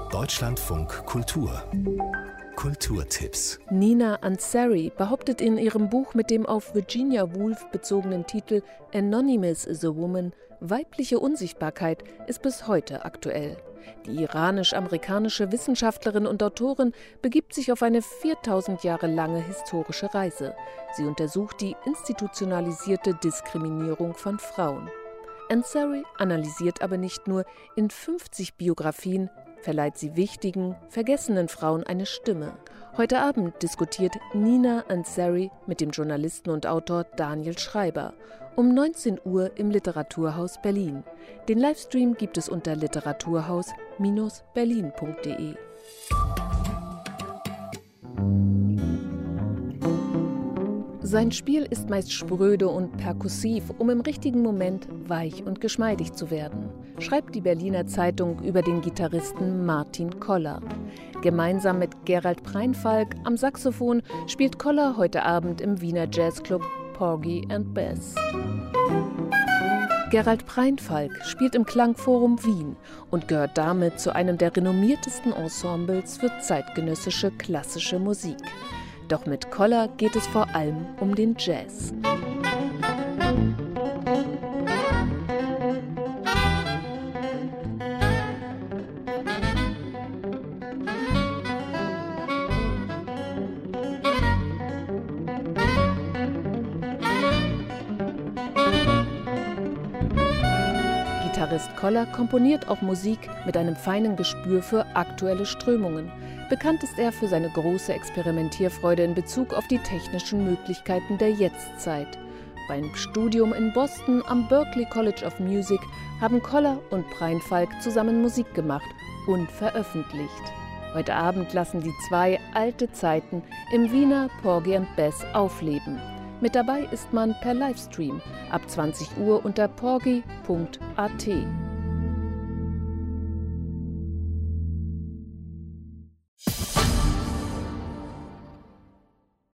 Deutschlandfunk Kultur. Kulturtipps. Nina Ansary behauptet in ihrem Buch mit dem auf Virginia Woolf bezogenen Titel Anonymous is a Woman, weibliche Unsichtbarkeit ist bis heute aktuell. Die iranisch-amerikanische Wissenschaftlerin und Autorin begibt sich auf eine 4000 Jahre lange historische Reise. Sie untersucht die institutionalisierte Diskriminierung von Frauen. Ansary analysiert aber nicht nur, in 50 Biografien verleiht sie wichtigen, vergessenen Frauen eine Stimme. Heute Abend diskutiert Nina Ansary mit dem Journalisten und Autor Daniel Schreiber um 19 Uhr im Literaturhaus Berlin. Den Livestream gibt es unter literaturhaus-berlin.de. Sein Spiel ist meist spröde und perkussiv, um im richtigen Moment weich und geschmeidig zu werden, schreibt die Berliner Zeitung über den Gitarristen Martin Koller. Gemeinsam mit Gerald Preinfalk am Saxophon spielt Koller heute Abend im Wiener Jazzclub Porgy and Bess. Gerald Preinfalk spielt im Klangforum Wien und gehört damit zu einem der renommiertesten Ensembles für zeitgenössische klassische Musik. Doch mit Koller geht es vor allem um den Jazz. Gitarrist Koller komponiert auch Musik mit einem feinen Gespür für aktuelle Strömungen. Bekannt ist er für seine große Experimentierfreude in Bezug auf die technischen Möglichkeiten der Jetztzeit. Beim Studium in Boston am Berklee College of Music haben Koller und Preinfalk zusammen Musik gemacht und veröffentlicht. Heute Abend lassen die zwei alte Zeiten im Wiener Porgy and Bess aufleben. Mit dabei ist man per Livestream ab 20 Uhr unter porgy.at.